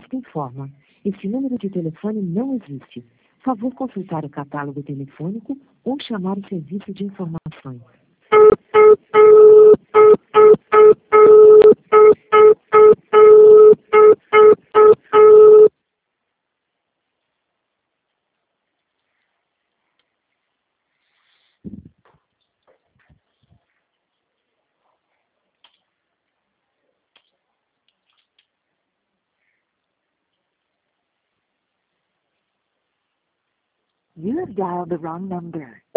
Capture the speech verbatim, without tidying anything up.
contato informa: esse número de telefone não existe. Favor consultar o catálogo telefônico ou chamar o serviço de informações. You have dialed the wrong number.